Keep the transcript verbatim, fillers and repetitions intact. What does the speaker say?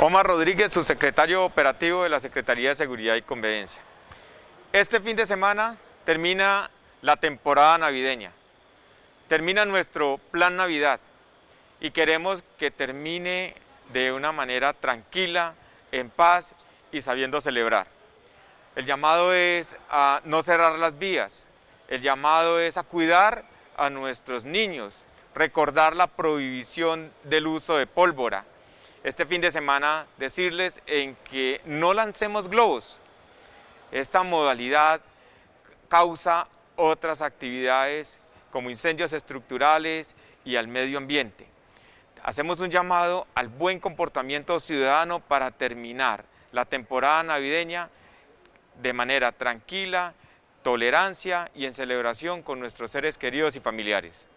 Omar Rodríguez, subsecretario operativo de la Secretaría de Seguridad y Convivencia. Este fin de semana termina la temporada navideña, termina nuestro plan Navidad y queremos que termine de una manera tranquila, en paz y sabiendo celebrar. El llamado es a no cerrar las vías, el llamado es a cuidar a nuestros niños, recordar la prohibición del uso de pólvora. Este fin de semana decirles en que no lancemos globos. Esta modalidad causa otras actividades como incendios estructurales y al medio ambiente. Hacemos un llamado al buen comportamiento ciudadano para terminar la temporada navideña de manera tranquila, tolerancia y en celebración con nuestros seres queridos y familiares.